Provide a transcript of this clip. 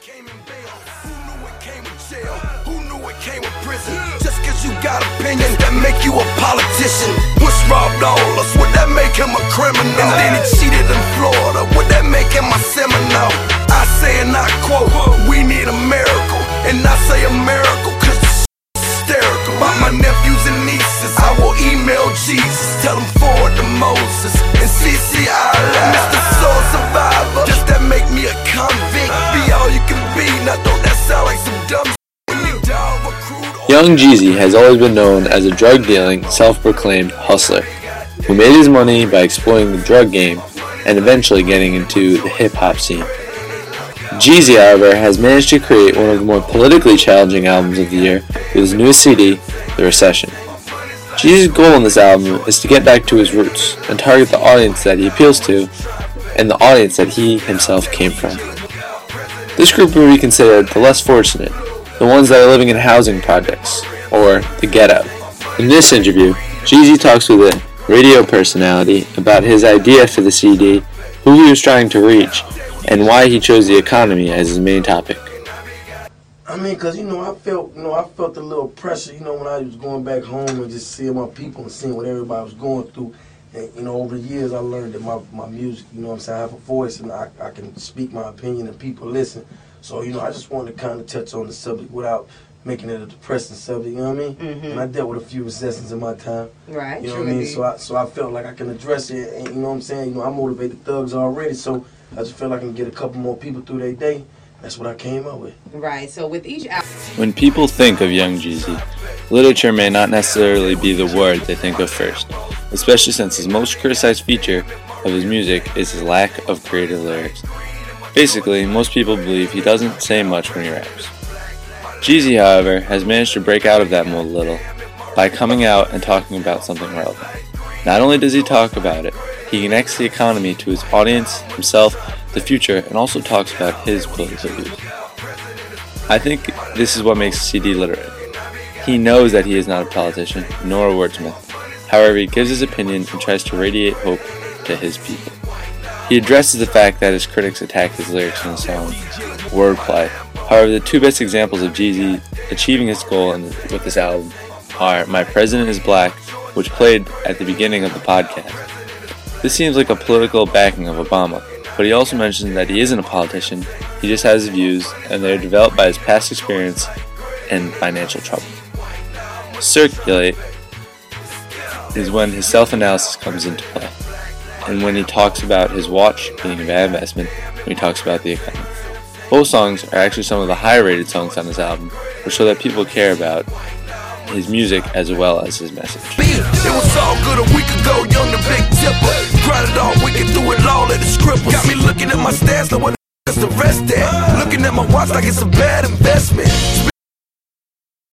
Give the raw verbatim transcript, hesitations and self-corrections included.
came in bail? Who knew it came with jail? Who knew it came with prison? Just cause you got opinions that make you a politician. Bush robbed all us, would that make him a criminal? And then he cheated in Florida, would that make him a Seminole? I say and I quote, we need a miracle. And I say a miracle cause it's hysterical. About my nephews and nieces, I will email Jesus, tell him forward to Moses and C C I Mister Soul Survivor, just that make me a convict. Be all you can be, now don't that sound like some dumb shit? Young Jeezy has always been known as a drug-dealing, self-proclaimed hustler who made his money by exploiting the drug game and eventually getting into the hip-hop scene. Jeezy, however, has managed to create one of the more politically challenging albums of the year with his newest C D, The Recession. Jeezy's goal in this album is to get back to his roots and target the audience that he appeals to and the audience that he himself came from. This group would be considered the less fortunate, the ones that are living in housing projects, or the ghetto. In this interview, Jeezy talks with a radio personality about his idea for the C D, who he was trying to reach, and why he chose the economy as his main topic. I mean, cause you know, I felt, you know, I felt a little pressure, you know, when I was going back home and just seeing my people and seeing what everybody was going through. And you know, over the years, I learned that my my music, you know, what I'm saying, I have a voice and I I can speak my opinion and people listen. So you know, I just wanted to kind of touch on the subject without making it a depressing subject. You know what I mean? Mm-hmm. And I dealt with a few recessions in my time. Right. You know sure what I mean? did. So I so I felt like I can address it. And you know what I'm saying? You know, I motivated thugs already, so I just felt like I can get a couple more people through their day. That's what I came up with. Right. So with each album. When people think of Young Jeezy, literature may not necessarily be the word they think of first, especially since his most criticized feature of his music is his lack of creative lyrics. Basically, most people believe he doesn't say much when he raps. Jeezy, however, has managed to break out of that mold a little by coming out and talking about something relevant. Not only does he talk about it, he connects the economy to his audience, himself, the future, and also talks about his political views. I think this is what makes the C D literate. He knows that he is not a politician, nor a wordsmith. However, he gives his opinion and tries to radiate hope to his people. He addresses the fact that his critics attack his lyrics in the song, wordplay. However, the two best examples of Jeezy achieving his goal in, with this album are My President is Black, which played at the beginning of the podcast. This seems like a political backing of Obama, but he also mentions that he isn't a politician, he just has views, and they are developed by his past experience and financial trouble. Circulate is when his self-analysis comes into play, and when he talks about his watch being a bad investment, when he talks about the economy. Both songs are actually some of the higher rated songs on his album, which show that people care about his music as well as his message. It was all good a week ago, young the big tipper. Grinded all weekend through it all at the scribble. Got me looking at my stats, like what the rest at. Looking at my watch like it's a bad investment.